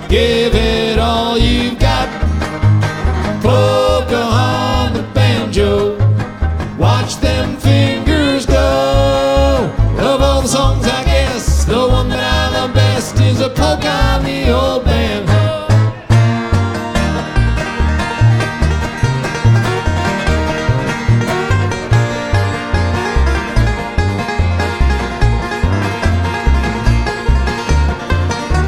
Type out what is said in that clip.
Give it all you've got. Polka on the banjo. Watch them fingers go. Of all the songs, I guess the one that I love best is a polka on the